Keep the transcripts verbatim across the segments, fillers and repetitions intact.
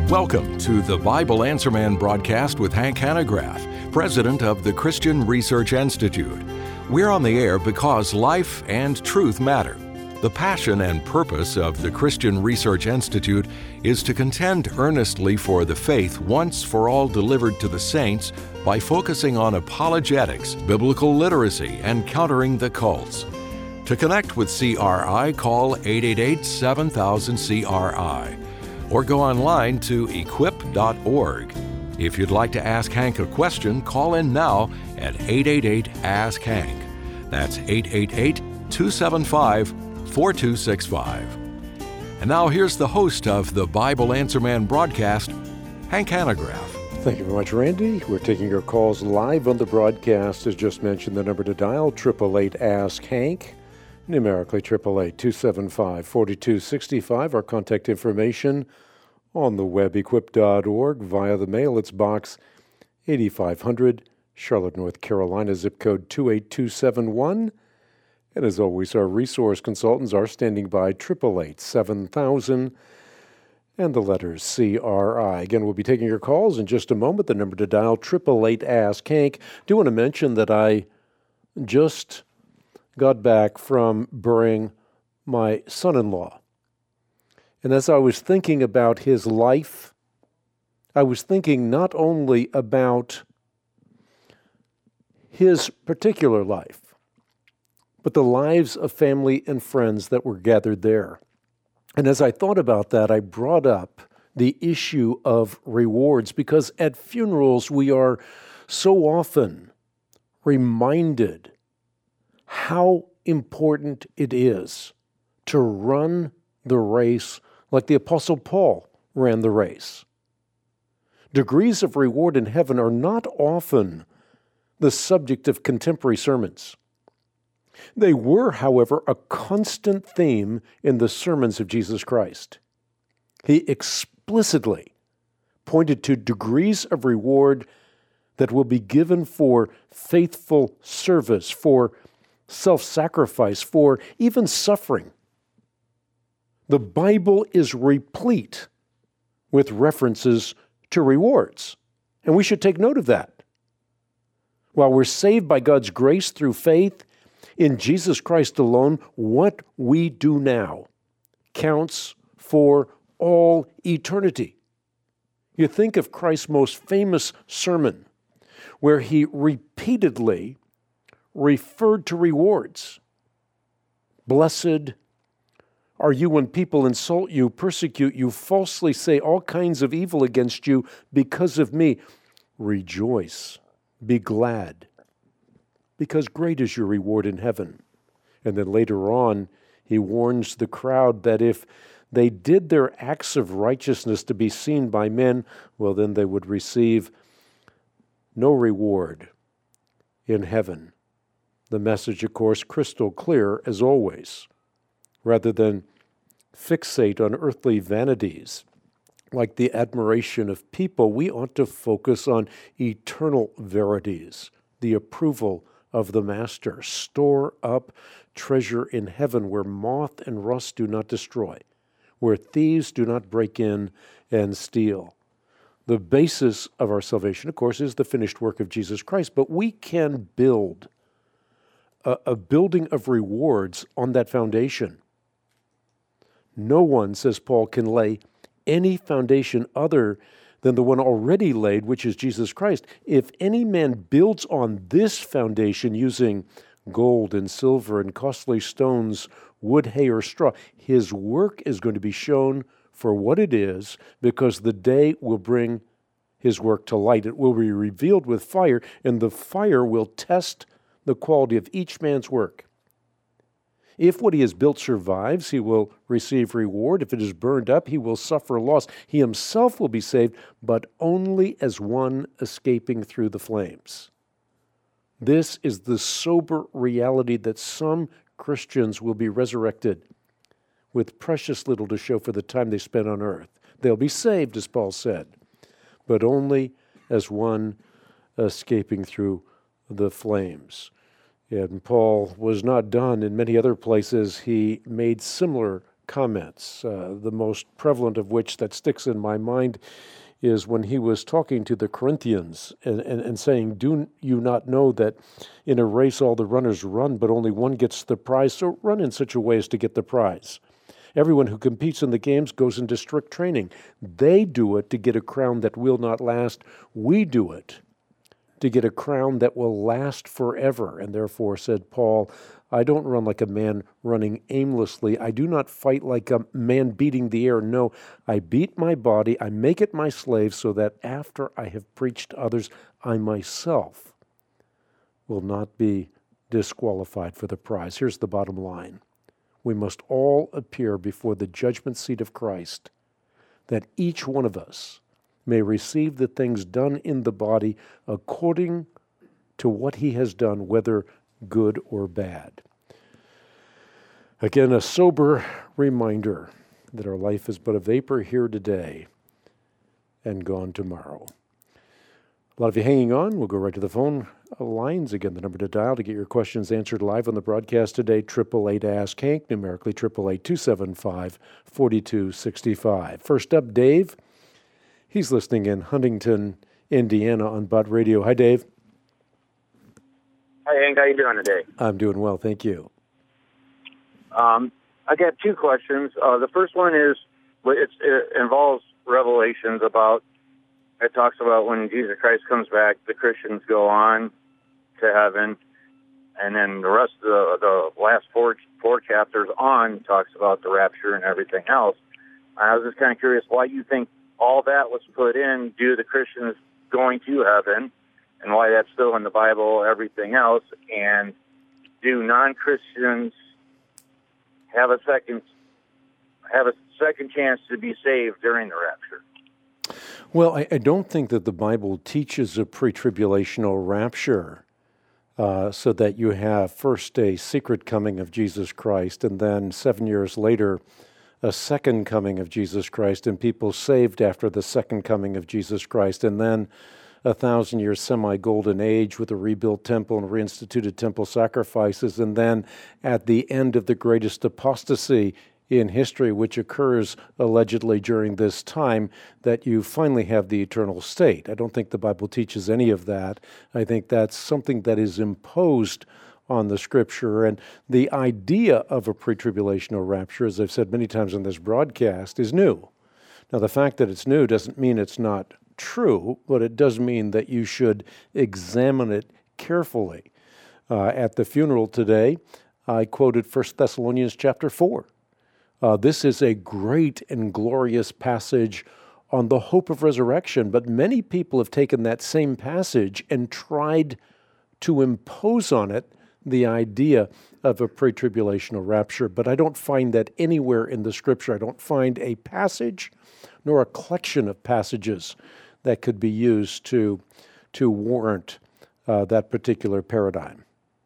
Welcome to the Bible Answer Man broadcast with Hank Hanegraaff, president of the Christian Research Institute. We're on the air because life and truth matter. The passion and purpose of the Christian Research Institute is to contend earnestly for the faith once for all delivered to the saints by focusing on apologetics, biblical literacy, and countering the cults. To connect with C R I, call eight eight eight, seven thousand, C R I or go online to equip dot org. If you'd like to ask Hank a question, call in now at eight eight eight, ask Hank. That's eight eight eight, two seven five, four two six five. And now here's the host of the Bible Answer Man broadcast, Hank Hanegraaff. Thank you very much, Randy. We're taking your calls live on the broadcast. As just mentioned, the number to dial, eight eight eight, ask Hank. Numerically, eight eight eight, two seven five, four two six five. Our contact information on the web, equip dot org. Via the mail, it's Box eighty-five hundred, Charlotte, North Carolina, zip code two eight two seven one. And as always, our resource consultants are standing by, eight eight eight, seven thousand, and the letters C R I. Again, we'll be taking your calls in just a moment. The number to dial, eight eight eight, ask Hank. Do want to mention that I just got back from burying my son-in-law. And as I was thinking about his life, I was thinking not only about his particular life, but the lives of family and friends that were gathered there. And as I thought about that, I brought up the issue of rewards, because at funerals we are so often reminded how important it is to run the race like the Apostle Paul ran the race. Degrees of reward in heaven are not often the subject of contemporary sermons. They were, however, a constant theme in the sermons of Jesus Christ. He explicitly pointed to degrees of reward that will be given for faithful service, for self-sacrifice, for even suffering. The Bible is replete with references to rewards, and we should take note of that. While we're saved by God's grace through faith in Jesus Christ alone, what we do now counts for all eternity. You think of Christ's most famous sermon, where he repeatedly referred to rewards. Blessed are you when people insult you, persecute you, falsely say all kinds of evil against you because of me. Rejoice, be glad, because great is your reward in heaven. And then later on, he warns the crowd that if they did their acts of righteousness to be seen by men, well, then they would receive no reward in heaven. The message, of course, crystal clear as always. Rather than fixate on earthly vanities like the admiration of people, we ought to focus on eternal verities, the approval of the Master. Store up treasure in heaven where moth and rust do not destroy, where thieves do not break in and steal. The basis of our salvation, of course, is the finished work of Jesus Christ, but we can build a, a building of rewards on that foundation. No one, says Paul, can lay any foundation other than the one already laid, which is Jesus Christ. If any man builds on this foundation using gold and silver and costly stones, wood, hay, or straw, his work is going to be shown for what it is, because the day will bring his work to light. It will be revealed with fire, and the fire will test the quality of each man's work. If what he has built survives, he will receive reward. If it is burned up, he will suffer loss. He himself will be saved, but only as one escaping through the flames. This is the sober reality that some Christians will be resurrected with precious little to show for the time they spent on earth. They'll be saved, as Paul said, but only as one escaping through the flames. And Paul was not done. In many other places, he made similar comments, uh, the most prevalent of which that sticks in my mind is when he was talking to the Corinthians and, and, and saying, do you not know that in a race all the runners run, but only one gets the prize? So run in such a way as to get the prize. Everyone who competes in the games goes into strict training. They do it to get a crown that will not last. We do it to get a crown that will last forever. And therefore, said Paul, I don't run like a man running aimlessly. I do not fight like a man beating the air. No, I beat my body. I make it my slave so that after I have preached to others, I myself will not be disqualified for the prize. Here's the bottom line. We must all appear before the judgment seat of Christ, that each one of us may receive the things done in the body according to what he has done, whether good or bad. Again, a sober reminder that our life is but a vapor here today and gone tomorrow. A lot of you hanging on. We'll go right to the phone lines. Again, the number to dial to get your questions answered live on the broadcast today, eight eight eight Ask Hank, numerically eight eight eight, two seven five, four two six five. First up, Dave. He's listening in Huntington, Indiana on Butt Radio. Hi, Dave. Hi, Hank. How you doing today? I'm doing well, thank you. Um, I got two questions. Uh, the first one is, it's, it involves Revelations about, it talks about when Jesus Christ comes back, the Christians go on to heaven, and then the rest of the, the last four, four chapters on talks about the rapture and everything else. I was just kind of curious why you think all that was put in due to the Christians going to heaven, and why that's still in the Bible, everything else, and do non-Christians have a second have a second chance to be saved during the rapture? Well, I, I don't think that the Bible teaches a pre-tribulational rapture, uh, so that you have first a secret coming of Jesus Christ, and then seven years later, a second coming of Jesus Christ, and people saved after the second coming of Jesus Christ, and then a thousand-year semi-golden age with a rebuilt temple and reinstituted temple sacrifices, and then at the end of the greatest apostasy in history, which occurs allegedly during this time, that you finally have the eternal state. I don't think the Bible teaches any of that. I think that's something that is imposed on the Scripture. And the idea of a pre-tribulational rapture, as I've said many times on this broadcast, is new. Now, the fact that it's new doesn't mean it's not true, but it does mean that you should examine it carefully. Uh, at the funeral today, I quoted First Thessalonians chapter four. Uh, this is a great and glorious passage on the hope of resurrection, but many people have taken that same passage and tried to impose on it the idea of a pre-tribulational rapture, but I don't find that anywhere in the Scripture. I don't find a passage nor a collection of passages that could be used to to warrant uh, that particular paradigm.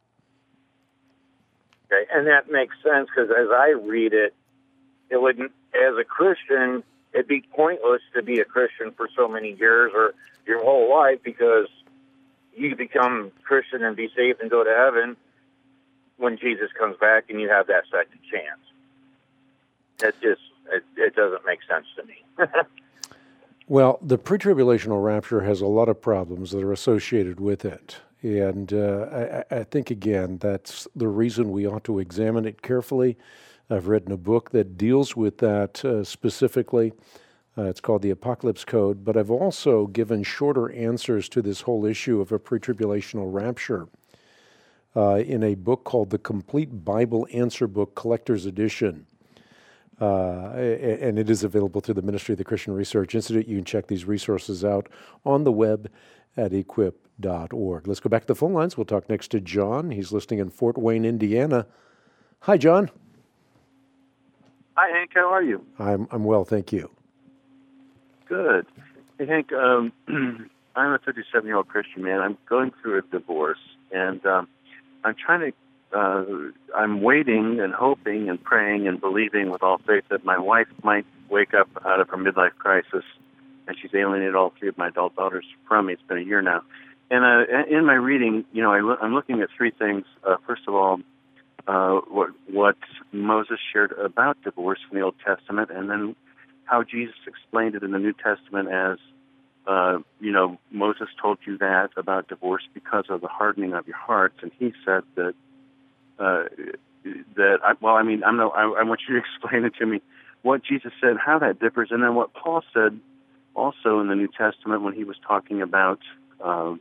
Okay, and that makes sense, because as I read it, it wouldn't, as a Christian, it'd be pointless to be a Christian for so many years or your whole life, because you become Christian and be saved and go to heaven when Jesus comes back, and you have that second chance. It just it, it doesn't make sense to me. Well, the pre-tribulational rapture has a lot of problems that are associated with it. And uh, I, I think, again, that's the reason we ought to examine it carefully. I've written a book that deals with that uh, specifically. Uh, it's called The Apocalypse Code. But I've also given shorter answers to this whole issue of a pre-tribulational rapture uh, in a book called The Complete Bible Answer Book Collector's Edition. Uh, and it is available through the Ministry of the Christian Research Institute. You can check these resources out on the web at equip dot org. Let's go back to the phone lines. We'll talk next to John. He's listening in Fort Wayne, Indiana. Hi, John. Hi, Hank. How are you? I'm I'm well, thank you. Good. Hey, Hank, um, I'm a fifty-seven-year-old Christian man. I'm going through a divorce, and um, I'm trying to Uh, I'm waiting and hoping and praying and believing with all faith that my wife might wake up out of her midlife crisis, and she's alienated all three of my adult daughters from me. It's been a year now. And uh, in my reading, you know, I lo- I'm looking at three things. Uh, first of all, uh, what what Moses shared about divorce in the Old Testament, and then how Jesus explained it in the New Testament as, uh, you know, Moses told you that about divorce because of the hardening of your hearts, and he said that, uh, that I, well, I mean, I'm no, I, I want you to explain it to me, what Jesus said, how that differs, and then what Paul said also in the New Testament when he was talking about uh,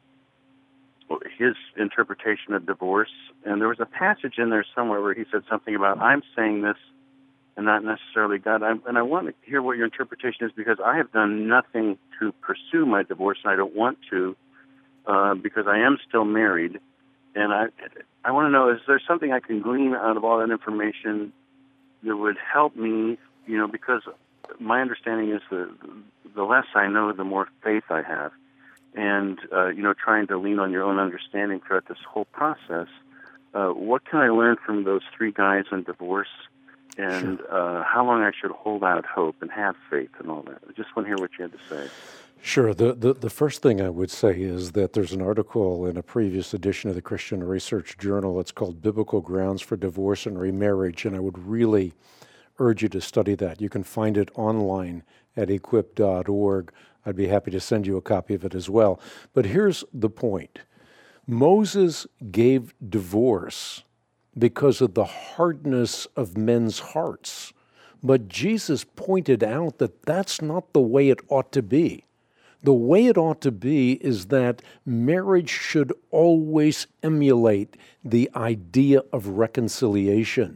his interpretation of divorce. And there was a passage in there somewhere where he said something about, I'm saying this and not necessarily God. I, and I want to hear what your interpretation is, because I have done nothing to pursue my divorce, and I don't want to, uh, because I am still married. And I I want to know, is there something I can glean out of all that information that would help me, you know, because my understanding is that the less I know, the more faith I have. And, uh, you know, trying to lean on your own understanding throughout this whole process, uh, what can I learn from those three guys on divorce, and sure. uh, how long I should hold out hope and have faith and all that? I just want to hear what you had to say. Sure. The, the the first thing I would say is that there's an article in a previous edition of the Christian Research Journal. It's called Biblical Grounds for Divorce and Remarriage, and I would really urge you to study that. You can find it online at equip dot org. I'd be happy to send you a copy of it as well. But here's the point. Moses gave divorce because of the hardness of men's hearts. But Jesus pointed out that that's not the way it ought to be. The way it ought to be is that marriage should always emulate the idea of reconciliation.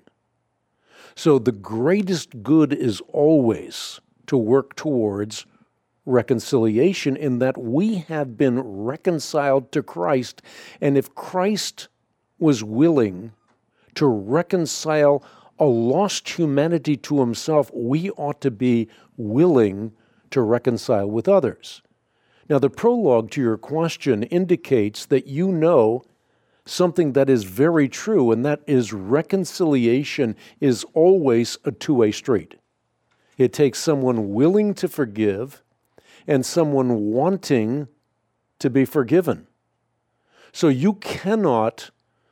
So the greatest good is always to work towards reconciliation, in that we have been reconciled to Christ. And if Christ was willing to reconcile a lost humanity to himself, we ought to be willing to reconcile with others. Now, the prologue to your question indicates that you know something that is very true, and that is reconciliation is always a two-way street. It takes someone willing to forgive and someone wanting to be forgiven. So you cannot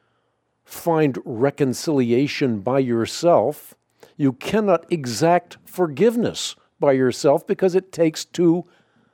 find reconciliation by yourself. You cannot exact forgiveness by yourself, because it takes two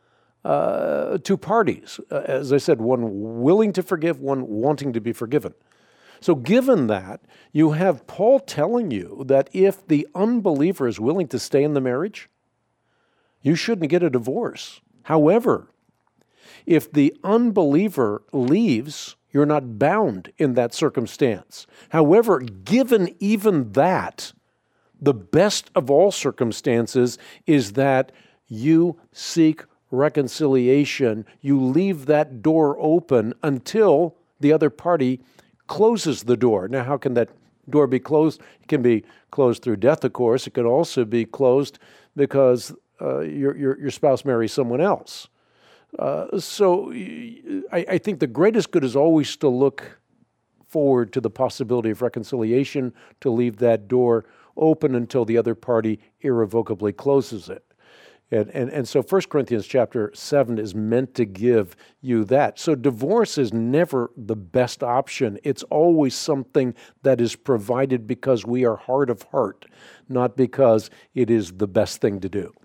uh, two parties. Uh, as I said, one willing to forgive, one wanting to be forgiven. So given that, you have Paul telling you that if the unbeliever is willing to stay in the marriage, you shouldn't get a divorce. However, if the unbeliever leaves, you're not bound in that circumstance. However, given even that, the best of all circumstances is that you seek reconciliation. You leave that door open until the other party closes the door. Now, how can that door be closed? It can be closed through death, of course. It could also be closed because uh, your, your your spouse marries someone else. Uh, so I, I think the greatest good is always to look forward to the possibility of reconciliation, to leave that door open until the other party irrevocably closes it. And, and, and so First Corinthians chapter seven is meant to give you that. So divorce is never the best option. It's always something that is provided because we are hard of heart, not because it is the best thing to do.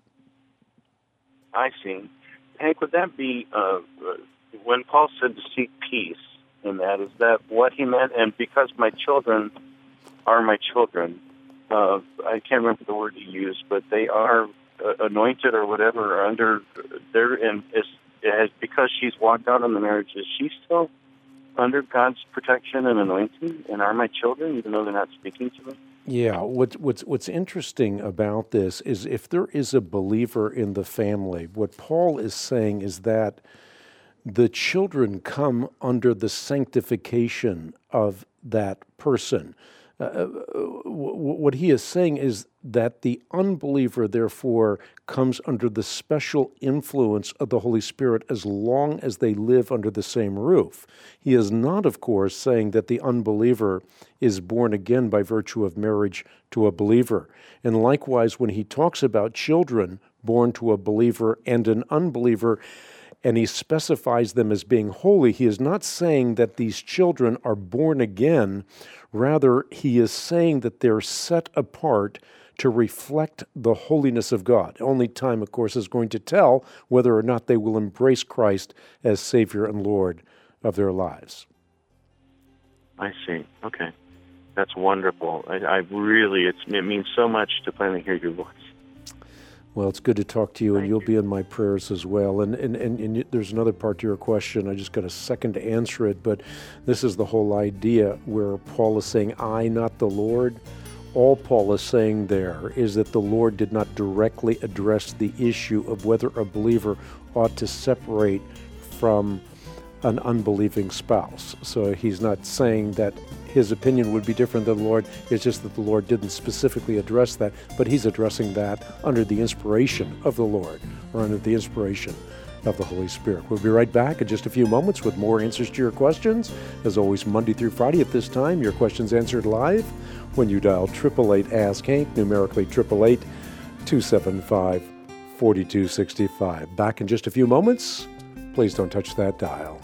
I see. Hank, would that be, uh, when Paul said to seek peace in that, is that what he meant? And because my children are my children, uh, I can't remember the word he used, but they are uh, anointed or whatever, or under their, and is, is, because she's walked out on the marriage, is she still under God's protection and anointing? And are my children, even though they're not speaking to me? Yeah, what's, what's, what's interesting about this is if there is a believer in the family, what Paul is saying is that the children come under the sanctification of that person. Uh, what he is saying is that the unbeliever, therefore, comes under the special influence of the Holy Spirit as long as they live under the same roof. He is not, of course, saying that the unbeliever is born again by virtue of marriage to a believer. And likewise, when he talks about children born to a believer and an unbeliever, and he specifies them as being holy, he is not saying that these children are born again Rather, he is saying that they're set apart to reflect the holiness of God. Only time, of course, is going to tell whether or not they will embrace Christ as Savior and Lord of their lives. I see. Okay. That's wonderful. I, I really, it's, it means so much to finally hear your voice. Well, it's good to talk to you, and Thank you'll you. be in my prayers as well. And, and, and, and there's another part to your question. I just got a second to answer it, but this is the whole idea where Paul is saying, I, not the Lord. All Paul is saying there is that the Lord did not directly address the issue of whether a believer ought to separate from an unbelieving spouse. So he's not saying that his opinion would be different than the Lord. It's just that the Lord didn't specifically address that, but he's addressing that under the inspiration of the Lord, or under the inspiration of the Holy Spirit. We'll be right back in just a few moments with more answers to your questions. As always, Monday through Friday at this time, your questions answered live when you dial eight eight eight, ask Hank, numerically eight eight eight, two seven five, four two six five. Back in just a few moments. Please don't touch that dial.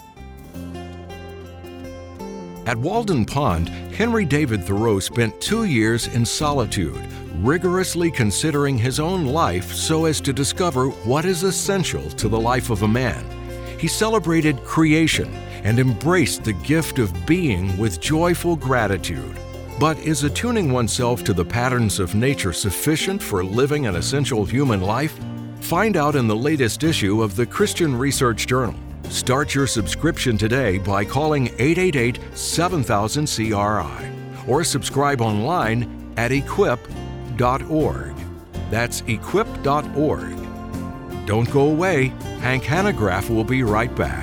At Walden Pond, Henry David Thoreau spent two years in solitude, rigorously considering his own life so as to discover what is essential to the life of a man. He celebrated creation and embraced the gift of being with joyful gratitude. But is attuning oneself to the patterns of nature sufficient for living an essential human life? Find out in the latest issue of the Christian Research Journal. Start your subscription today by calling eight eight eight, seven thousand, C R I or subscribe online at equip dot org. That's equip dot org. Don't go away. Hank Hanegraaff will be right back.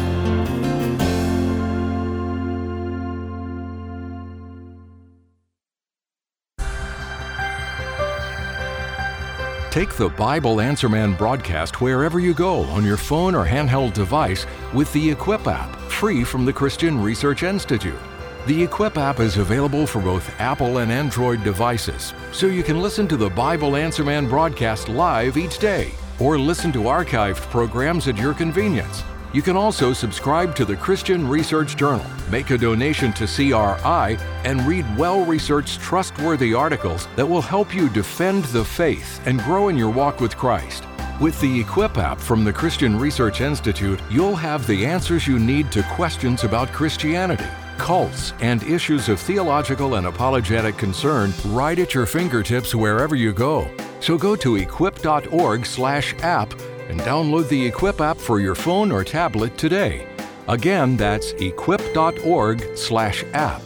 Take the Bible Answer Man broadcast wherever you go on your phone or handheld device with the Equip app, free from the Christian Research Institute. The Equip app is available for both Apple and Android devices, so you can listen to the Bible Answer Man broadcast live each day, or listen to archived programs at your convenience. You can also subscribe to the Christian Research Journal, make a donation to C R I, and read well-researched, trustworthy articles that will help you defend the faith and grow in your walk with Christ. With the Equip app from the Christian Research Institute, you'll have the answers you need to questions about Christianity, cults, and issues of theological and apologetic concern right at your fingertips wherever you go. So go to equip dot org slash app and download the Equip app for your phone or tablet today. Again, that's equip dot org slash app.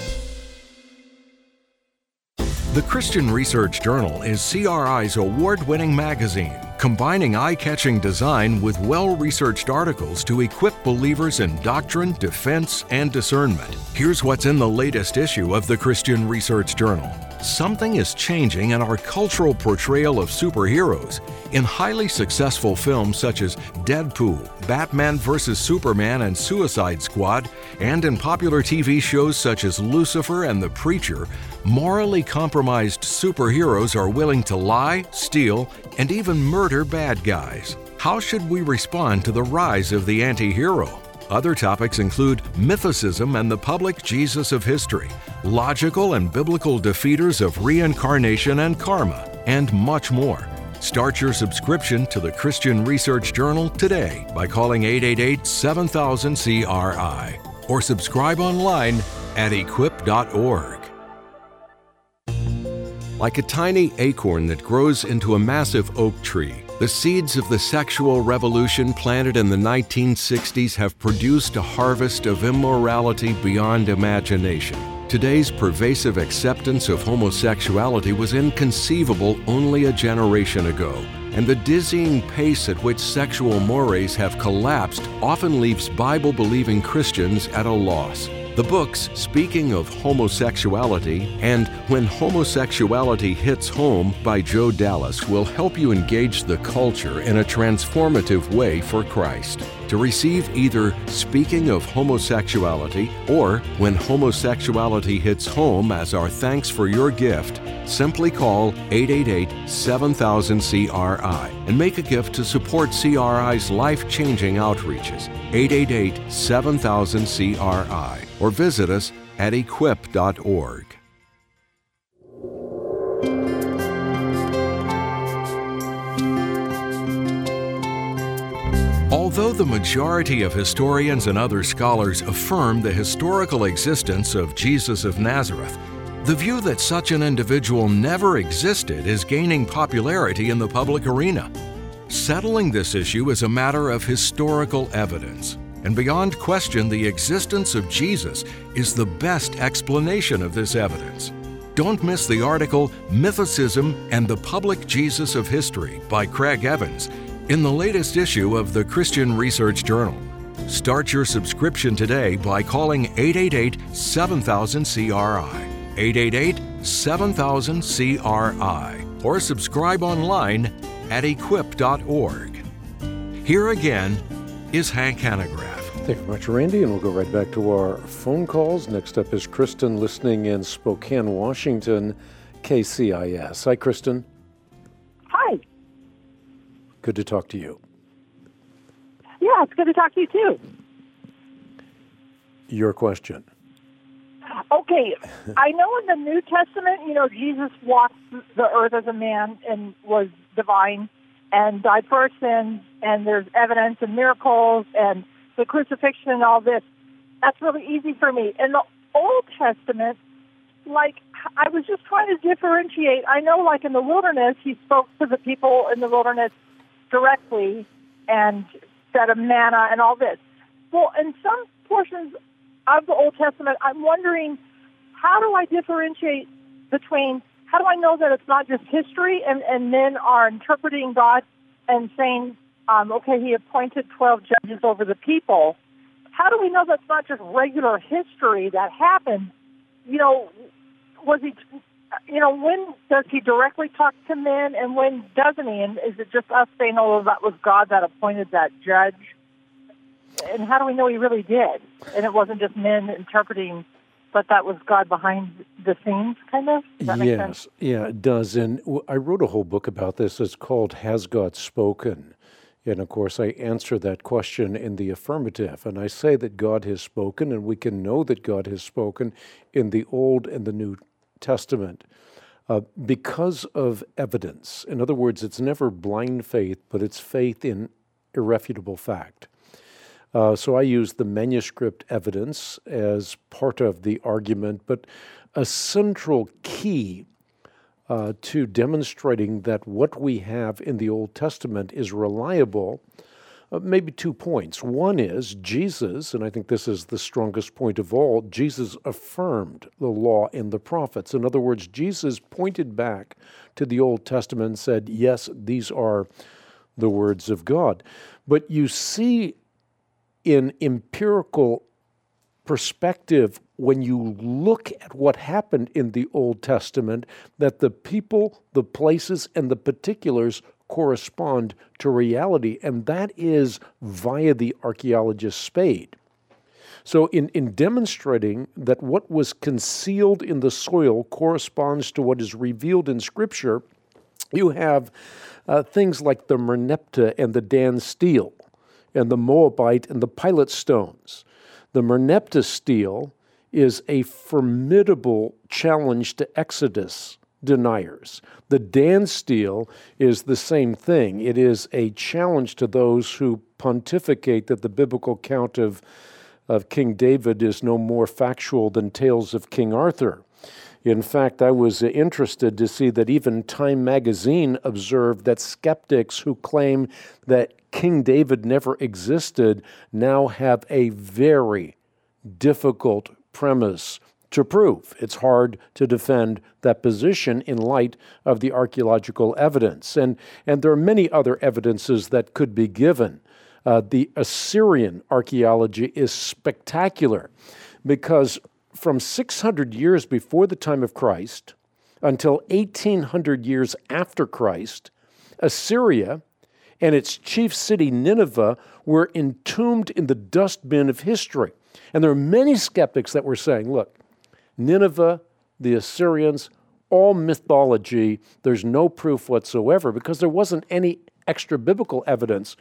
The Christian Research Journal is C R I's award-winning magazine, combining eye-catching design with well-researched articles to equip believers in doctrine, defense, and discernment. Here's what's in the latest issue of the Christian Research Journal. Something is changing in our cultural portrayal of superheroes. In highly successful films such as Deadpool, Batman versus Superman, and Suicide Squad, and in popular T V shows such as Lucifer and The Preacher, morally compromised superheroes are willing to lie, steal, and even murder bad guys. How should we respond to the rise of the anti-hero? Other topics include mythicism and the public Jesus of history, logical and biblical defeaters of reincarnation and karma, and much more. Start your subscription to the Christian Research Journal today by calling eight eight eight, seven thousand, C R I or subscribe online at equip dot org. Like a tiny acorn that grows into a massive oak tree, the seeds of the sexual revolution planted in the nineteen sixties have produced a harvest of immorality beyond imagination. Today's pervasive acceptance of homosexuality was inconceivable only a generation ago, and the dizzying pace at which sexual mores have collapsed often leaves Bible-believing Christians at a loss. The books Speaking of Homosexuality and When Homosexuality Hits Home by Joe Dallas will help you engage the culture in a transformative way for Christ. To receive either Speaking of Homosexuality or When Homosexuality Hits Home as our thanks for your gift, simply call eight eight eight, seven thousand, C R I and make a gift to support C R I's life-changing outreaches. eight eight eight, seven thousand, C R I or visit us at equip dot org. Although the majority of historians and other scholars affirm the historical existence of Jesus of Nazareth, the view that such an individual never existed is gaining popularity in the public arena. Settling this issue is a matter of historical evidence, and beyond question, the existence of Jesus is the best explanation of this evidence. Don't miss the article Mythicism and the Public Jesus of History by Craig Evans in the latest issue of the Christian Research Journal. Start your subscription today by calling eight eight eight, seven thousand, C R I, eight eight eight, seven thousand, C R I, or subscribe online at equip dot org. Here again is Hank Hanegraaff. Thank you very much, Randy, and we'll go right back to our phone calls. Next up is Kristen, listening in Spokane, Washington, K C I S. Hi, Kristen. Hi. Good to talk to you. Yeah, it's good to talk to you, too. Your question. Okay, I know in the New Testament, you know, Jesus walked the earth as a man and was divine and died for our sins, and there's evidence and miracles and the crucifixion and all this. That's really easy for me. In the Old Testament, like, I was just trying to differentiate. I know, like, in the wilderness, he spoke to the people in the wilderness directly and fed them manna and all this. Well, in some portions of the Old Testament, I'm wondering, how do I differentiate between, how do I know that it's not just history and, and men are interpreting God and saying, um, okay, he appointed twelve judges over the people. How do we know that's not just regular history that happened? You know, was he, you know, when does he directly talk to men and when doesn't he? And is it just us saying, oh, that was God that appointed that judge? And how do we know he really did? And it wasn't just men interpreting, but that was God behind the scenes, kind of? Does that make sense? Yes, yeah, it does. And I wrote a whole book about this. It's called Has God Spoken? And, of course, I answer that question in the affirmative. And I say that God has spoken, and we can know that God has spoken in the Old and the New Testament uh, because of evidence. In other words, it's never blind faith, but it's faith in irrefutable fact. Uh, so I use the manuscript evidence as part of the argument, but a central key uh, to demonstrating that what we have in the Old Testament is reliable, uh, maybe two points. One is Jesus, and I think this is the strongest point of all, Jesus affirmed the law in the prophets. In other words, Jesus pointed back to the Old Testament and said, yes, these are the words of God. But you see in empirical perspective, when you look at what happened in the Old Testament, that the people, the places, and the particulars correspond to reality, and that is via the archaeologist Spade. So in, in demonstrating that what was concealed in the soil corresponds to what is revealed in Scripture, you have uh, things like the Merneptah and the Dan stele, and the Moabite and the Pilate stones. The Merneptah stele is a formidable challenge to Exodus deniers. The Dan stele is the same thing. It is a challenge to those who pontificate that the biblical account of, of King David is no more factual than tales of King Arthur. In fact, I was interested to see that even Time magazine observed that skeptics who claim that King David never existed now have a very difficult premise to prove. It's hard to defend that position in light of the archaeological evidence. And, and there are many other evidences that could be given. Uh, the Assyrian archaeology is spectacular because from six hundred years before the time of Christ until eighteen hundred years after Christ, Assyria and its chief city, Nineveh, were entombed in the dustbin of history. And there are many skeptics that were saying, look, Nineveh, the Assyrians, all mythology, there's no proof whatsoever because there wasn't any extra biblical evidence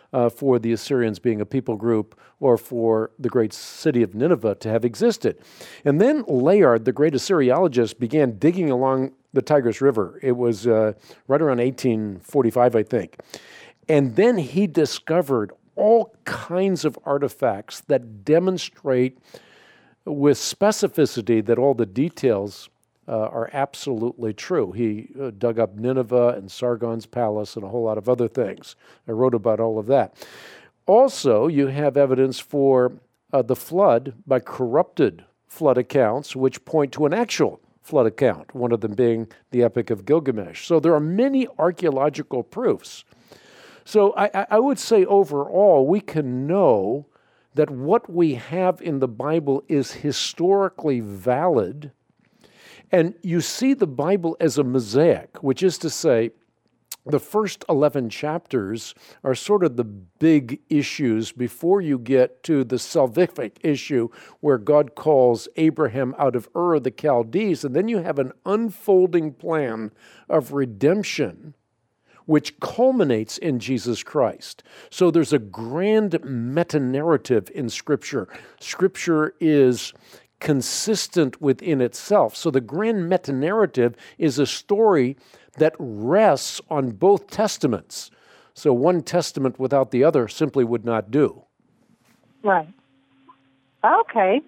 uh, for the Assyrians being a people group or for the great city of Nineveh to have existed. And then Layard, the great Assyriologist, began digging along the Tigris River. It was uh, right around eighteen forty-five, I think. And then he discovered all kinds of artifacts that demonstrate with specificity that all the details uh, are absolutely true. He uh, dug up Nineveh and Sargon's palace and a whole lot of other things. I wrote about all of that. Also, you have evidence for uh, the flood by corrupted flood accounts, which point to an actual flood account, one of them being the Epic of Gilgamesh. So there are many archaeological proofs. So I, I would say overall, we can know that what we have in the Bible is historically valid. And you see the Bible as a mosaic, which is to say, the first eleven chapters are sort of the big issues before you get to the salvific issue where God calls Abraham out of Ur of the Chaldees. And then you have an unfolding plan of redemption which culminates in Jesus Christ. So there's a grand meta-narrative in Scripture. Scripture is consistent within itself. So the grand meta-narrative is a story that rests on both testaments. So one testament without the other simply would not do. Right. Okay.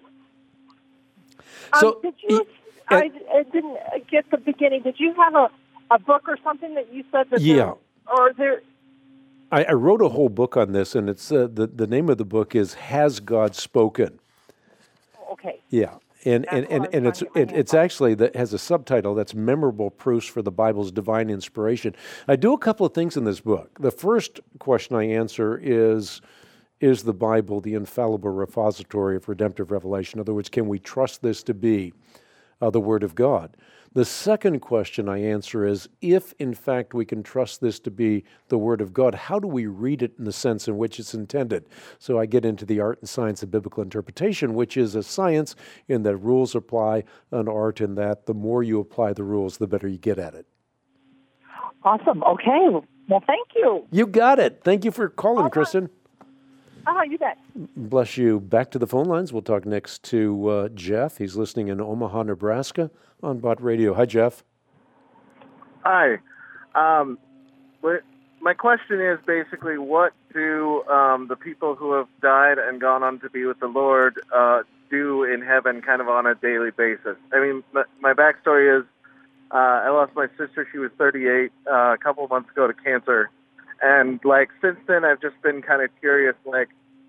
So, um, did you, uh, I, I didn't get the beginning. Did you have a, a book or something that you said that yeah. there, or there... I, I wrote a whole book on this, and it's uh, the, the name of the book is Has God Spoken? Okay. Yeah. And and, and, and it's it, it's actually that has a subtitle that's Memorable Proofs for the Bible's Divine Inspiration. I do a couple of things in this book. The first question I answer is, is the Bible the infallible repository of redemptive revelation? In other words, can we trust this to be uh, the Word of God? The second question I answer is, if in fact we can trust this to be the Word of God, how do we read it in the sense in which it's intended? So I get into the art and science of biblical interpretation, which is a science in that rules apply, an art in that the more you apply the rules, the better you get at it. Awesome. Okay. Well, thank you. You got it. Thank you for calling, right. Kristen. Oh, you bet. Bless you. Back to the phone lines. We'll talk next to uh, Jeff. He's listening in Omaha, Nebraska on Bott Radio. Hi, Jeff. Hi. Um, my question is basically, what do um, the people who have died and gone on to be with the Lord uh, do in heaven kind of on a daily basis? I mean, my, my backstory is uh, I lost my sister. She was thirty-eight uh, a couple of months ago to cancer. And, like, since then, I've just been kind of curious, like,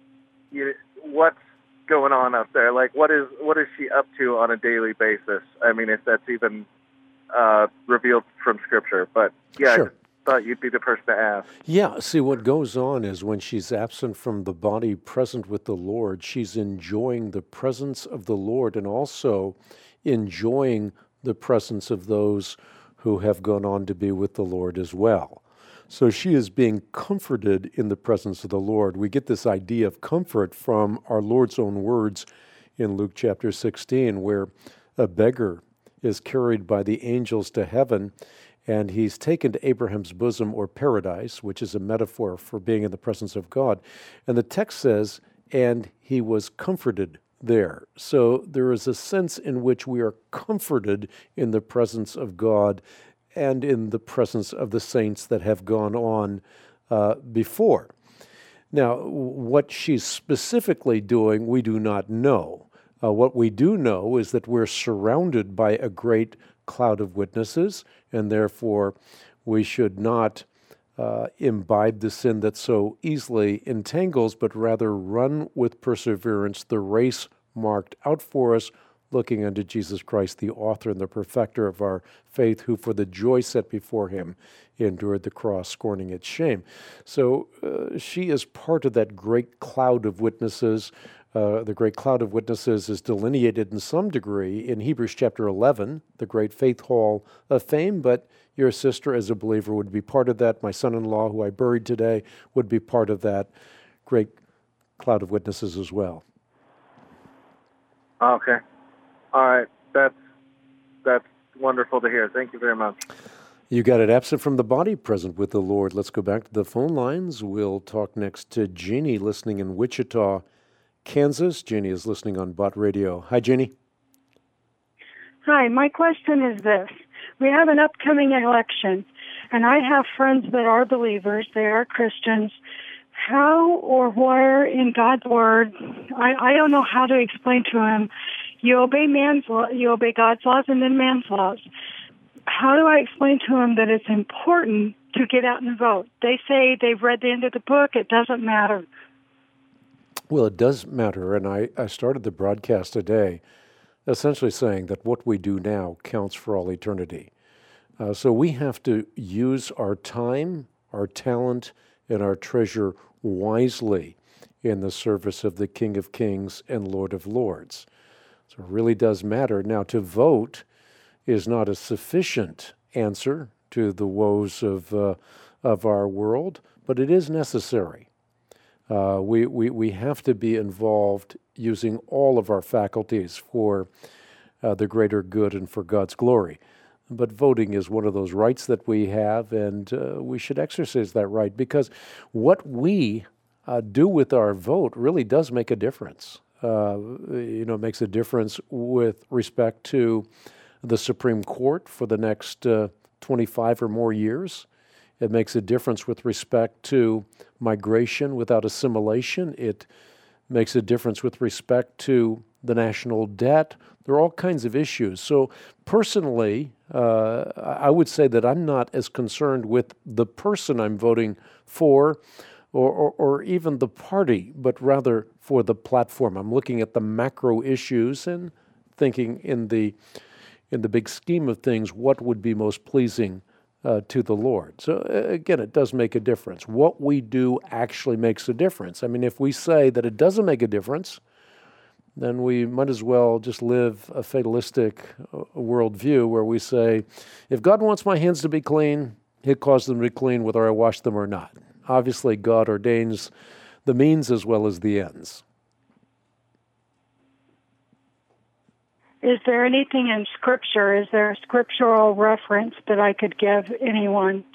you, what's going on up there? Like, what is what is she up to on a daily basis? I mean, if that's even uh, revealed from Scripture. But, yeah, sure. I just thought you'd be the person to ask. Yeah, see, what goes on is when she's absent from the body, present with the Lord, she's enjoying the presence of the Lord and also enjoying the presence of those who have gone on to be with the Lord as well. So she is being comforted in the presence of the Lord. We get this idea of comfort from our Lord's own words in Luke chapter sixteen, where a beggar is carried by the angels to heaven, and he's taken to Abraham's bosom or paradise, which is a metaphor for being in the presence of God. And the text says, and he was comforted there. So there is a sense in which we are comforted in the presence of God and in the presence of the saints that have gone on uh, before. Now, what she's specifically doing, we do not know. Uh, what we do know is that we're surrounded by a great cloud of witnesses, and therefore we should not uh, imbibe the sin that so easily entangles, but rather run with perseverance the race marked out for us, looking unto Jesus Christ, the author and the perfecter of our faith, who for the joy set before him endured the cross, scorning its shame. So uh, she is part of that great cloud of witnesses. Uh, the great cloud of witnesses is delineated in some degree in Hebrews chapter eleven, the great faith hall of fame, but your sister as a believer would be part of that. My son-in-law, who I buried today, would be part of that great cloud of witnesses as well. Okay. All right. That's that's wonderful to hear. Thank you very much. You got it. Absent from the body, present with the Lord. Let's go back to the phone lines. We'll talk next to Jeannie, listening in Wichita, Kansas. Jeannie is listening on Bott Radio. Hi, Jeannie. Hi, my question is this. We have an upcoming election, and I have friends that are believers. They are Christians. How or where in God's Word, I, I don't know how to explain to them, you obey man's law, you obey God's laws and then man's laws. How do I explain to them that it's important to get out and vote? They say they've read the end of the book. It doesn't matter. Well, it does matter, and I, I started the broadcast today essentially saying that what we do now counts for all eternity. Uh, so we have to use our time, our talent, and our treasure wisely in the service of the King of Kings and Lord of Lords. So it really does matter. Now, to vote is not a sufficient answer to the woes of uh, of our world, but it is necessary. Uh, we, we, we have to be involved using all of our faculties for uh, the greater good and for God's glory. But voting is one of those rights that we have, and uh, we should exercise that right, because what we uh, do with our vote really does make a difference. Uh, you know, it makes a difference with respect to the Supreme Court for the next uh, twenty-five or more years. It makes a difference with respect to migration without assimilation. It makes a difference with respect to the national debt. There are all kinds of issues. So personally, uh, I would say that I'm not as concerned with the person I'm voting for or, or, or even the party, but rather for the platform. I'm looking at the macro issues and thinking in the in the big scheme of things, what would be most pleasing uh, to the Lord. So uh, again, it does make a difference. What we do actually makes a difference. I mean, if we say that it doesn't make a difference, then we might as well just live a fatalistic uh, worldview where we say, if God wants my hands to be clean, He'll cause them to be clean whether I wash them or not. Obviously, God ordains the means as well as the ends. Is there anything in Scripture, is there a scriptural reference that I could give anyone?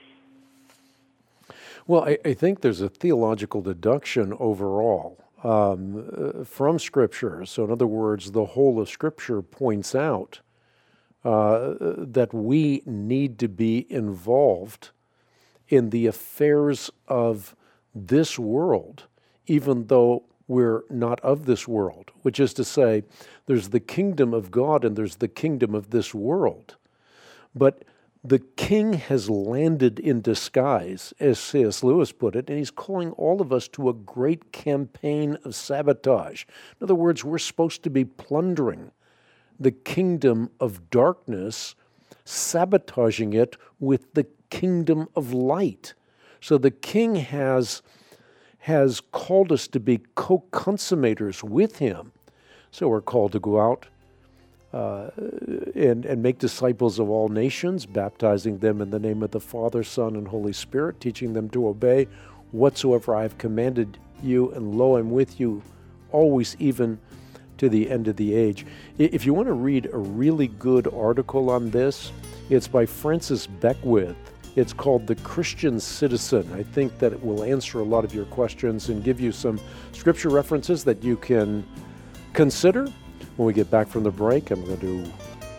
Well, I, I think there's a theological deduction overall um, uh, from Scripture. So in other words, the whole of Scripture points out uh, that we need to be involved in the affairs of this world, even though we're not of this world, which is to say, there's the kingdom of God and there's the kingdom of this world. But the king has landed in disguise, as C S Lewis put it, and he's calling all of us to a great campaign of sabotage. In other words, we're supposed to be plundering the kingdom of darkness, sabotaging it with the kingdom of light. So the king has has called us to be co-consummators with him. So we're called to go out uh, and, and make disciples of all nations, baptizing them in the name of the Father, Son, and Holy Spirit, teaching them to obey whatsoever I have commanded you, and lo, I'm with you always, even to the end of the age. If you want to read a really good article on this, it's by Francis Beckwith. It's called The Christian Citizen. I think that it will answer a lot of your questions and give you some scripture references that you can consider. When we get back from the break, I'm going to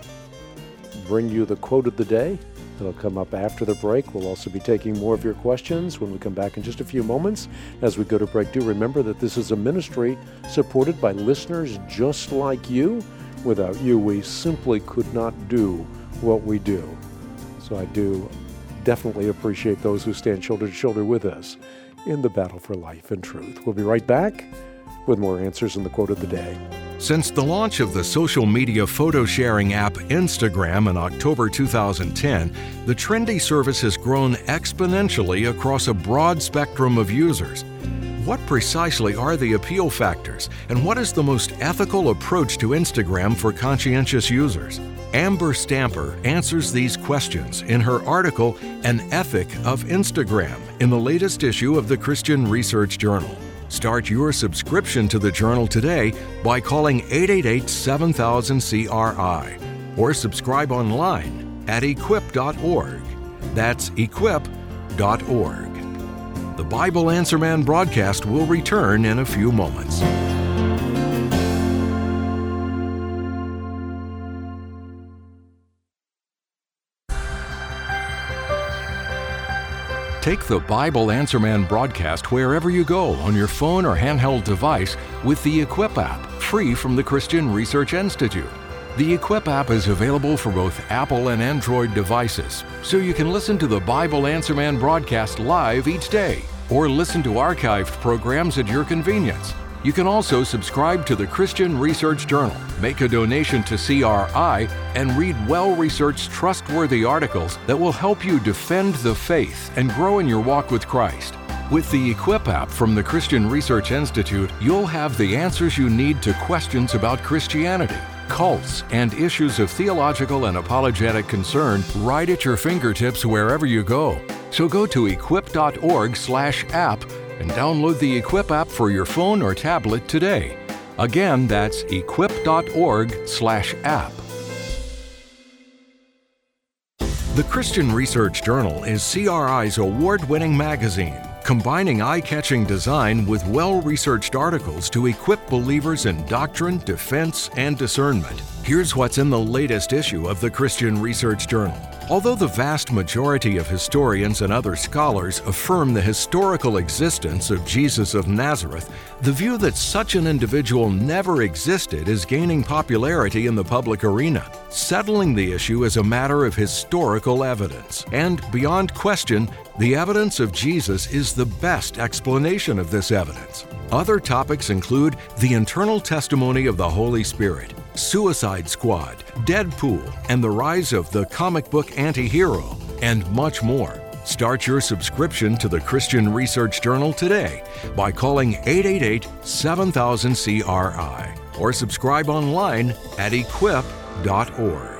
bring you the quote of the day. It'll come up after the break. We'll also be taking more of your questions when we come back in just a few moments. As we go to break, do remember that this is a ministry supported by listeners just like you. Without you, we simply could not do what we do. So I do definitely appreciate those who stand shoulder to shoulder with us in the battle for life and truth. We'll be right back with more answers in the quote of the day. Since the launch of the social media photo sharing app Instagram in October two thousand ten, the trendy service has grown exponentially across a broad spectrum of users. What precisely are the appeal factors, and what is the most ethical approach to Instagram for conscientious users? Amber Stamper answers these questions in her article, An Ethic of Instagram, in the latest issue of the Christian Research Journal. Start your subscription to the journal today by calling eight eight eight, seven thousand, C R I or subscribe online at equip dot org. That's equip dot org. The Bible Answer Man broadcast will return in a few moments. Take the Bible Answer Man broadcast wherever you go on your phone or handheld device with the Equip app, free from the Christian Research Institute. The Equip app is available for both Apple and Android devices, so you can listen to the Bible Answer Man broadcast live each day, or listen to archived programs at your convenience. You can also subscribe to the Christian Research Journal, make a donation to C R I, and read well-researched, trustworthy articles that will help you defend the faith and grow in your walk with Christ. With the Equip app from the Christian Research Institute, you'll have the answers you need to questions about Christianity, cults, and issues of theological and apologetic concern right at your fingertips wherever you go. So go to equip dot org slash app and download the Equip app for your phone or tablet today. Again, that's equip dot org slash app. The Christian Research Journal is C R I's award-winning magazine, combining eye-catching design with well-researched articles to equip believers in doctrine, defense, and discernment. Here's what's in the latest issue of the Christian Research Journal. Although the vast majority of historians and other scholars affirm the historical existence of Jesus of Nazareth, the view that such an individual never existed is gaining popularity in the public arena. Settling the issue is a matter of historical evidence, and beyond question, the evidence of Jesus is the best explanation of this evidence. Other topics include the internal testimony of the Holy Spirit, Suicide Squad, Deadpool, and the rise of the comic book anti-hero, and much more. Start your subscription to the Christian Research Journal today by calling eight eight eight, seven thousand, C R I or subscribe online at equip dot org.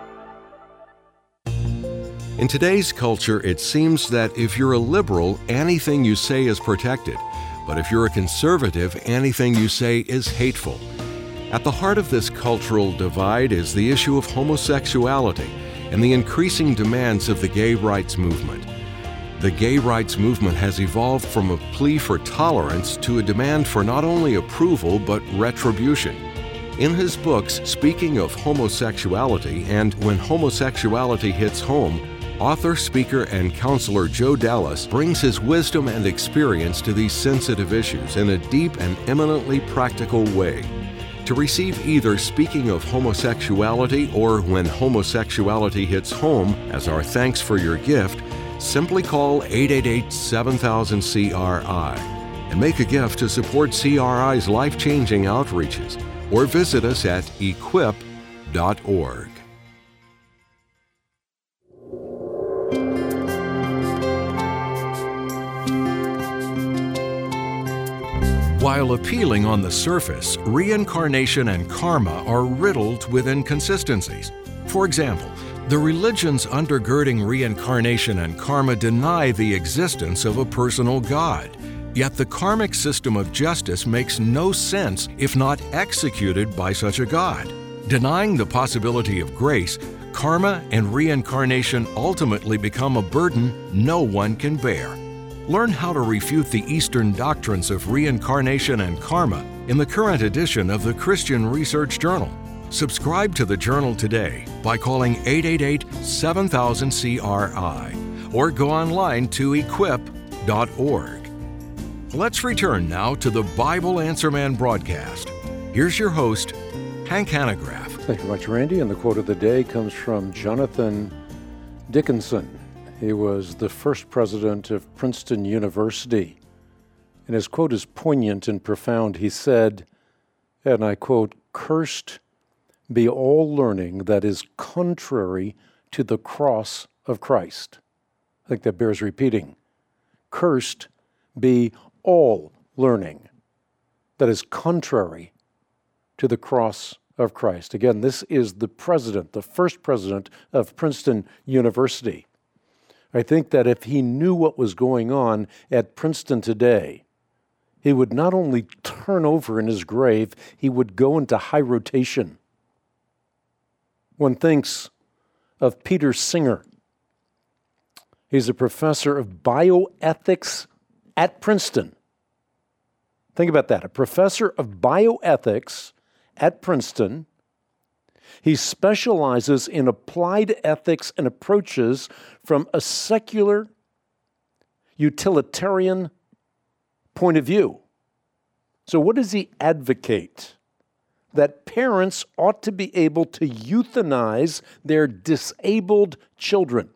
In today's culture, it seems that if you're a liberal, anything you say is protected. But if you're a conservative, anything you say is hateful. At the heart of this cultural divide is the issue of homosexuality and the increasing demands of the gay rights movement. The gay rights movement has evolved from a plea for tolerance to a demand for not only approval but retribution. In his books, Speaking of Homosexuality and When Homosexuality Hits Home, author, speaker, and counselor Joe Dallas brings his wisdom and experience to these sensitive issues in a deep and eminently practical way. To receive either Speaking of Homosexuality or When Homosexuality Hits Home as our thanks for your gift, simply call eight eight eight, seven thousand, C R I and make a gift to support C R I's life-changing outreaches, or visit us at equip dot org. While appealing on the surface, reincarnation and karma are riddled with inconsistencies. For example, the religions undergirding reincarnation and karma deny the existence of a personal God. Yet the karmic system of justice makes no sense if not executed by such a God. Denying the possibility of grace, karma and reincarnation ultimately become a burden no one can bear. Learn how to refute the Eastern doctrines of reincarnation and karma in the current edition of the Christian Research Journal. Subscribe to the journal today by calling eight eight eight, seven thousand, C R I or go online to equip dot org. Let's return now to the Bible Answer Man broadcast. Here's your host, Hank Hanegraaff. Thank you much, Randy. And the quote of the day comes from Jonathan Dickinson. He was the first president of Princeton University. And his quote is poignant and profound. He said, and I quote, "Cursed be all learning that is contrary to the cross of Christ." I think that bears repeating. Cursed be all learning that is contrary to the cross of Christ. Again, this is the president, the first president of Princeton University. I think that if he knew what was going on at Princeton today, he would not only turn over in his grave, he would go into high rotation. One thinks of Peter Singer, He's a professor of bioethics at Princeton. Think about that, a professor of bioethics at Princeton. He specializes in applied ethics and approaches from a secular, utilitarian point of view. So what does he advocate? That parents ought to be able to euthanize their disabled children.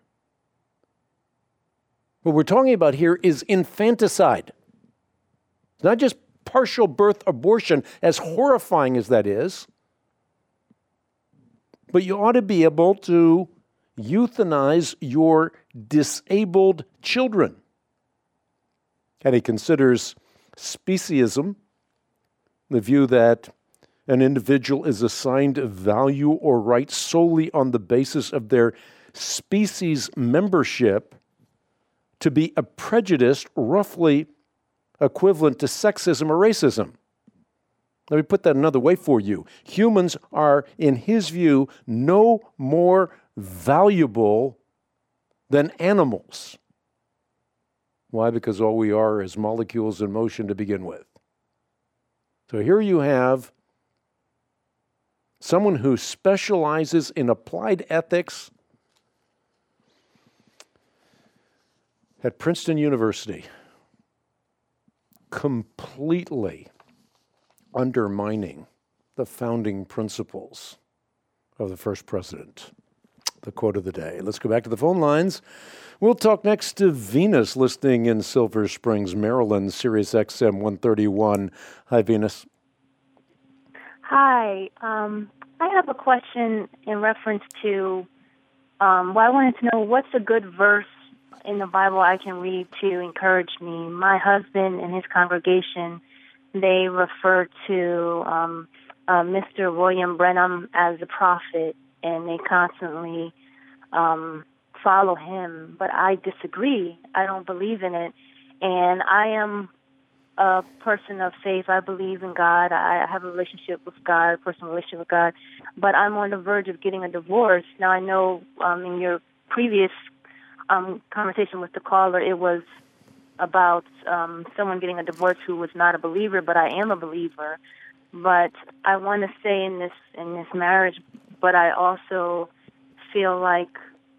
What we're talking about here is infanticide. It's not just partial birth abortion, as horrifying as that is, but you ought to be able to euthanize your disabled children. And he considers speciesism, the view that an individual is assigned a value or right solely on the basis of their species membership, to be a prejudice roughly equivalent to sexism or racism. Let me put that another way for you. Humans are, in his view, no more valuable than animals. Why? Because all we are is molecules in motion to begin with. So here you have someone who specializes in applied ethics at Princeton University, completely undermining the founding principles of the first president. The quote of the day. Let's go back to the phone lines. We'll talk next to Venus, listening in Silver Springs, Maryland, Sirius X M one thirty-one. Hi, Venus. Hi. Um, I have a question in reference to, um, well, I wanted to know what's a good verse in the Bible I can read to encourage me. My husband and his congregation, they refer to um, uh, Mister William Branham as a prophet, and they constantly um, follow him. But I disagree. I don't believe in it. And I am a person of faith. I believe in God. I have a relationship with God, a personal relationship with God. But I'm on the verge of getting a divorce. Now, I know um, in your previous um, conversation with the caller, it was about um, someone getting a divorce who was not a believer, but I am a believer. But I want to stay in this in this marriage, but I also feel like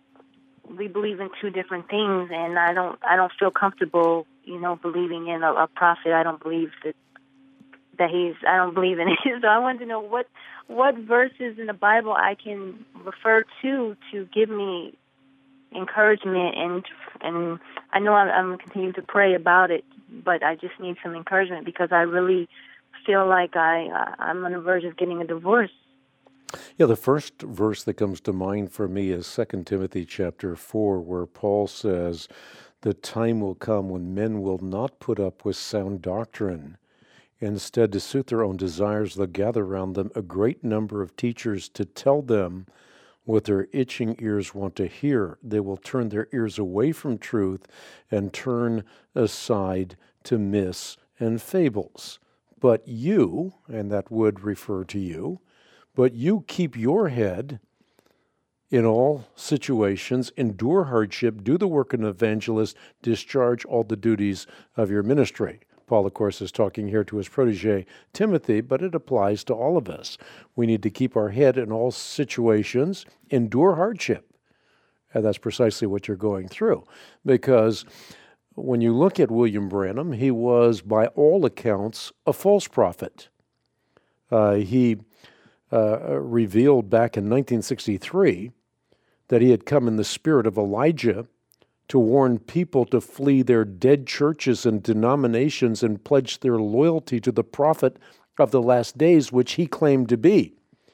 we believe in two different things, and I don't I don't feel comfortable, you know, believing in a, a prophet. I don't believe that that he's I don't believe in it. So I wanted to know what what verses in the Bible I can refer to to give me encouragement, and and I know I'm, I'm continuing to pray about it, but I just need some encouragement because I really feel like I I'm on the verge of getting a divorce. Yeah, the first verse that comes to mind for me is Second Timothy chapter four, where Paul says, "The time will come when men will not put up with sound doctrine. Instead, to suit their own desires, they'll gather around them a great number of teachers to tell them what their itching ears want to hear. They will turn their ears away from truth and turn aside to myths and fables. But you," and that would refer to you, "but you keep your head in all situations, endure hardship, do the work of an evangelist, discharge all the duties of your ministry." Paul, of course, is talking here to his protege, Timothy, but it applies to all of us. We need to keep our head in all situations, endure hardship. And that's precisely what you're going through. Because when you look at William Branham, he was, by all accounts, a false prophet. Uh, he uh, revealed back in nineteen sixty-three that he had come in the spirit of Elijah to warn people to flee their dead churches and denominations and pledge their loyalty to the prophet of the last days, which he claimed to be.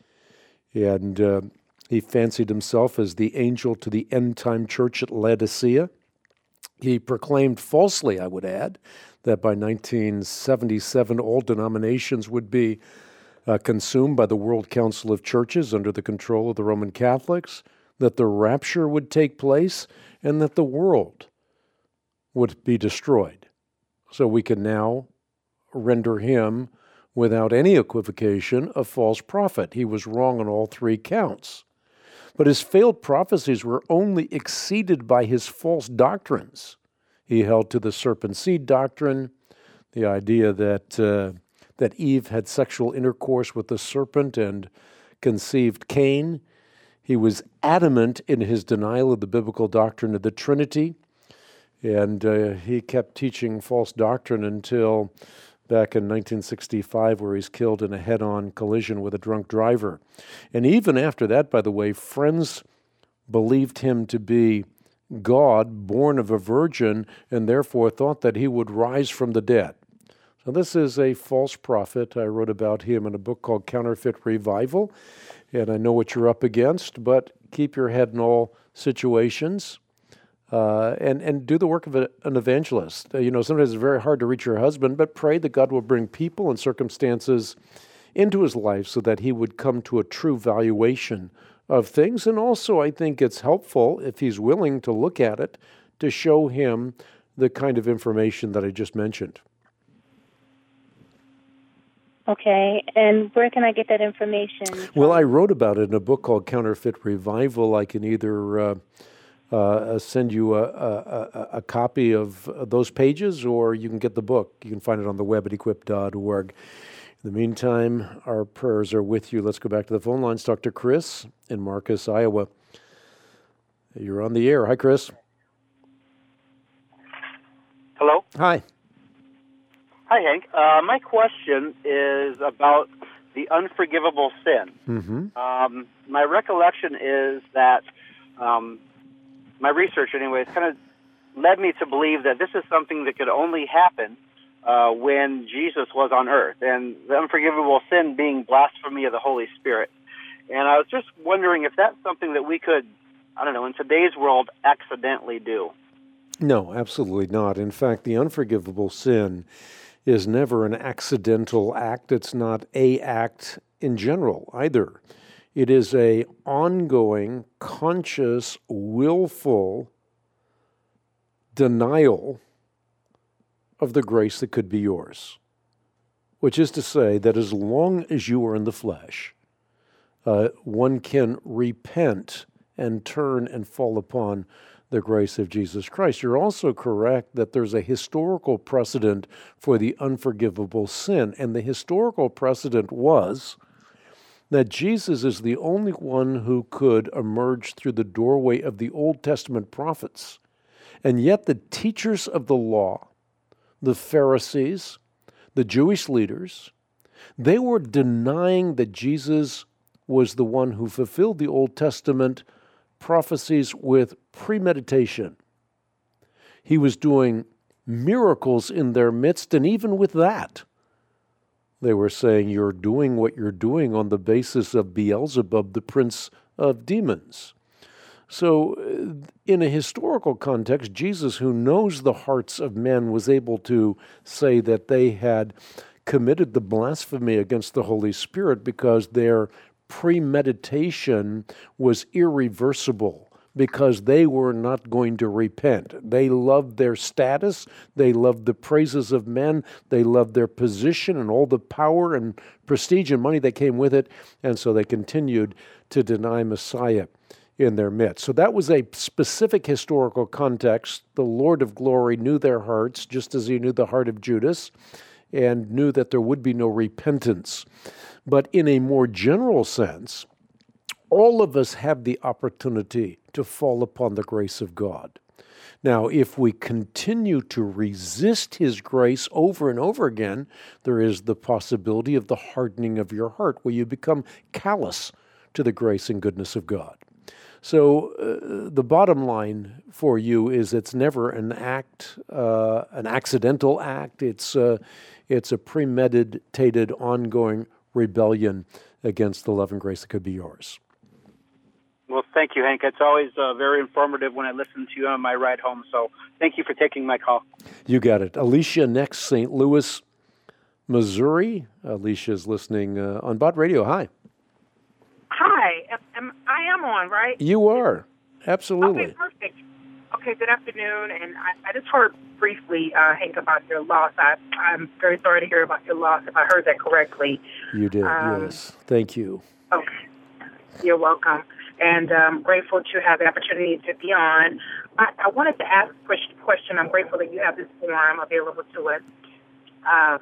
And uh, he fancied himself as the angel to the end-time church at Laodicea. He proclaimed falsely, I would add, that by nineteen seventy-seven all denominations would be uh, consumed by the World Council of Churches under the control of the Roman Catholics, that the rapture would take place, and that the world would be destroyed. So we can now render him, without any equivocation, a false prophet. He was wrong on all three counts. But his failed prophecies were only exceeded by his false doctrines. He held to the serpent seed doctrine, the idea that uh, that Eve had sexual intercourse with the serpent and conceived Cain. He was adamant in his denial of the biblical doctrine of the Trinity, and uh, he kept teaching false doctrine until back in nineteen sixty-five, where he's killed in a head-on collision with a drunk driver. And even after that, by the way, friends believed him to be God, born of a virgin, and therefore thought that he would rise from the dead. So this is a false prophet. I wrote about him in a book called Counterfeit Revival, and I know what you're up against, but keep your head in all situations. Uh, and, and do the work of a, an evangelist. Uh, you know, sometimes it's very hard to reach your husband, but pray that God will bring people and circumstances into his life so that he would come to a true valuation of things. And also, I think it's helpful, if he's willing to look at it, to show him the kind of information that I just mentioned. Okay, and where can I get that information from? Well, I wrote about it in a book called Counterfeit Revival. I can either Uh, Uh, send you a, a, a copy of those pages, or you can get the book. You can find it on the web at equip dot org. In the meantime, our prayers are with you. Let's go back to the phone lines. Talk to Chris in Marcus, Iowa. You're on the air. Hi, Chris. Hello? Hi. Hi, Hank. Uh, my question is about the unforgivable sin. Mm-hmm. Um, my recollection is that um, my research, anyway, has kind of led me to believe that this is something that could only happen uh, when Jesus was on earth, and the unforgivable sin being blasphemy of the Holy Spirit. And I was just wondering if that's something that we could, I don't know, in today's world, accidentally do. No, absolutely not. In fact, the unforgivable sin is never an accidental act. It's not a act in general either. It is a ongoing, conscious, willful denial of the grace that could be yours. Which is to say that as long as you are in the flesh, uh, one can repent and turn and fall upon the grace of Jesus Christ. You're also correct that there's a historical precedent for the unforgivable sin, and the historical precedent was that Jesus is the only one who could emerge through the doorway of the Old Testament prophets. And yet the teachers of the law, the Pharisees, the Jewish leaders, they were denying that Jesus was the one who fulfilled the Old Testament prophecies with premeditation. He was doing miracles in their midst, and even with that, they were saying, you're doing what you're doing on the basis of Beelzebub, the prince of demons. So in a historical context, Jesus, who knows the hearts of men, was able to say that they had committed the blasphemy against the Holy Spirit because their premeditation was irreversible, because they were not going to repent. They loved their status, they loved the praises of men, they loved their position and all the power and prestige and money that came with it, and so they continued to deny Messiah in their midst. So that was a specific historical context. The Lord of glory knew their hearts, just as he knew the heart of Judas, and knew that there would be no repentance. But in a more general sense, all of us have the opportunity to fall upon the grace of God. Now, if we continue to resist his grace over and over again, there is the possibility of the hardening of your heart, where you become callous to the grace and goodness of God. So uh, the bottom line for you is it's never an act, uh, an accidental act. It's, uh, it's a premeditated, ongoing rebellion against the love and grace that could be yours. Well, thank you, Hank. It's always uh, very informative when I listen to you on my ride home, so thank you for taking my call. You got it. Alicia, next, Saint Louis, Missouri. Alicia is listening uh, on Bott Radio. Hi. Hi. Am, I am on, right? You are. Absolutely. Okay, perfect. Okay, good afternoon. And I, I just heard briefly, uh, Hank, about your loss. I, I'm very sorry to hear about your loss, if I heard that correctly. You did, um, yes. Thank you. Okay. You're welcome. and I'm grateful to have the opportunity to be on. I, I wanted to ask a question. I'm grateful that you have this forum available to us. Um,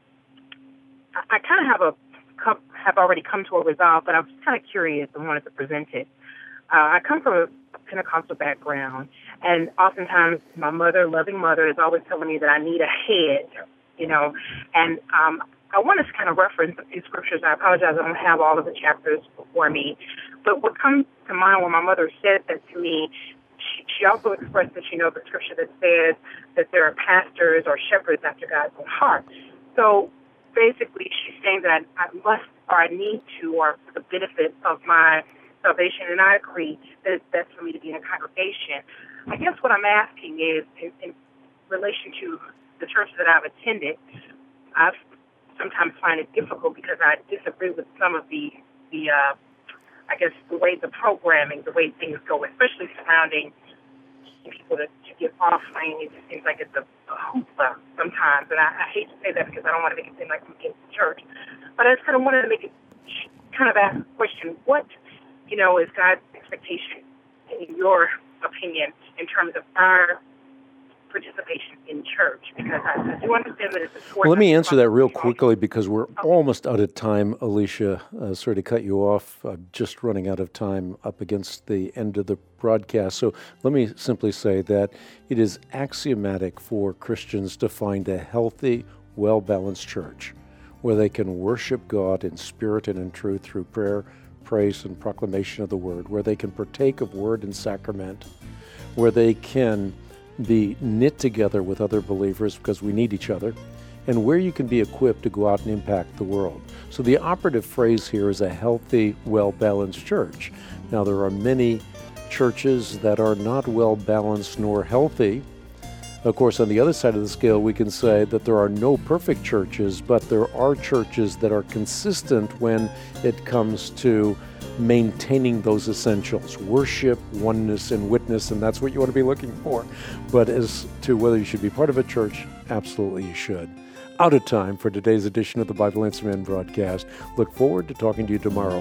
I, I kind of have a have already come to a resolve, but I'm kind of curious and wanted to present it. Uh, I come from a Pentecostal background, and oftentimes my mother, loving mother, is always telling me that I need a head, you know, and um, I want to kind of reference a few scriptures. I apologize, I don't have all of the chapters before me, but what comes to mind when my mother said that to me, she, she also expressed that she knows the scripture that says that there are pastors or shepherds after God's own heart. So basically, she's saying that I must or I need to, or for the benefit of my salvation, and I agree that it's best for me to be in a congregation. I guess what I'm asking is, in, in relation to the church that I've attended, I've sometimes find it difficult because I disagree with some of the, the uh, I guess, the way the programming, the way things go, especially surrounding people to, to give offering. It just seems like it's a, a hoopla sometimes, and I, I hate to say that because I don't want to make it seem like I'm against the church. But I just kind of wanted to make it kind of ask a question: what, you know, is God's expectation, in your opinion, in terms of our participation in church? Because I, I do understand that it's a well, let me answer that real quickly because we're okay. almost out of time, Alicia. Uh, sorry to cut you off. I'm just running out of time up against the end of the broadcast. So let me simply say that it is axiomatic for Christians to find a healthy, well-balanced church where they can worship God in spirit and in truth through prayer, praise, and proclamation of the word, where they can partake of word and sacrament, where they can be knit together with other believers because we need each other, and where you can be equipped to go out and impact the world. So the operative phrase here is a healthy, well-balanced church. Now, there are many churches that are not well-balanced nor healthy. Of course, on the other side of the scale, we can say that there are no perfect churches, but there are churches that are consistent when it comes to maintaining those essentials: worship, oneness, and witness, and that's what you want to be looking for. But as to whether you should be part of a church, absolutely you should. Out of time for today's edition of the Bible Answer Man broadcast. Look forward to talking to you tomorrow.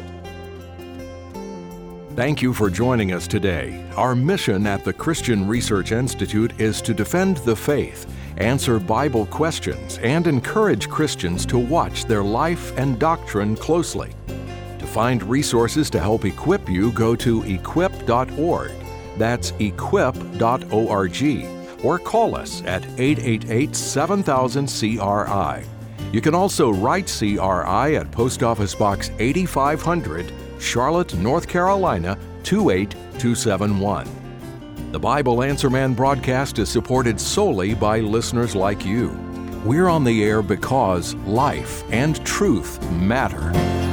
Thank you for joining us today. Our mission at the Christian Research Institute is to defend the faith, answer Bible questions, and encourage Christians to watch their life and doctrine closely. To find resources to help equip you, go to equip dot org. That's equip dot org. Or call us at eight eight eight, seven thousand, C R I. You can also write C R I at Post Office Box eighty-five hundred, Charlotte, North Carolina, two eight two seven one. The Bible Answer Man broadcast is supported solely by listeners like you. We're on the air because life and truth matter.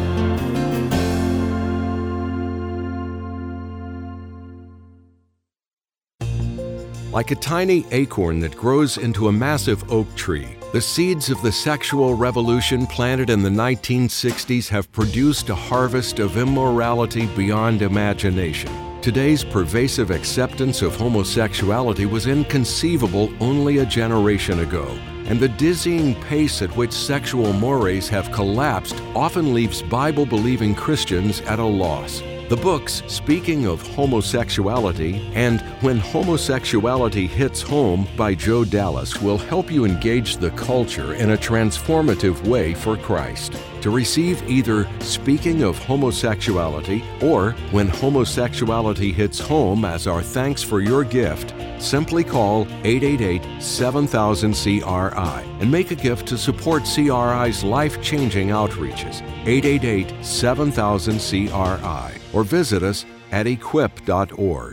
Like a tiny acorn that grows into a massive oak tree, the seeds of the sexual revolution planted in the nineteen sixties have produced a harvest of immorality beyond imagination. Today's pervasive acceptance of homosexuality was inconceivable only a generation ago, and the dizzying pace at which sexual mores have collapsed often leaves Bible-believing Christians at a loss. The books Speaking of Homosexuality and When Homosexuality Hits Home by Joe Dallas will help you engage the culture in a transformative way for Christ. To receive either Speaking of Homosexuality or When Homosexuality Hits Home as our thanks for your gift, simply call eight eight eight, seven thousand, C R I and make a gift to support C R I's life-changing outreaches. eight eight eight, seven thousand, C R I. Or visit us at equip dot org.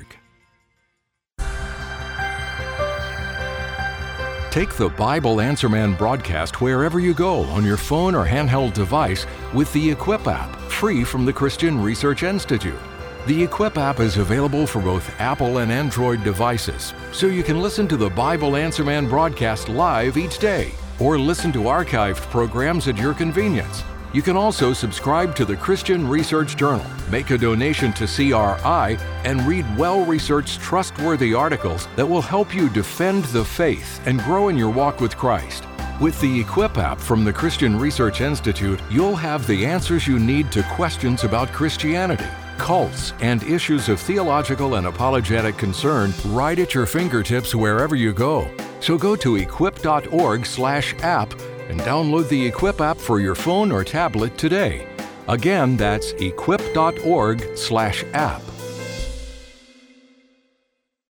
Take the Bible Answer Man broadcast wherever you go on your phone or handheld device with the Equip app, free from the Christian Research Institute. The Equip app is available for both Apple and Android devices, so you can listen to the Bible Answer Man broadcast live each day, or listen to archived programs at your convenience. You can also subscribe to the Christian Research Journal, make a donation to C R I, and read well-researched, trustworthy articles that will help you defend the faith and grow in your walk with Christ. With the Equip app from the Christian Research Institute, you'll have the answers you need to questions about Christianity. cults, and issues of theological and apologetic concern right at your fingertips wherever you go. So go to equip dot org slash app and download the Equip app for your phone or tablet today. Again, that's equip dot org slash app.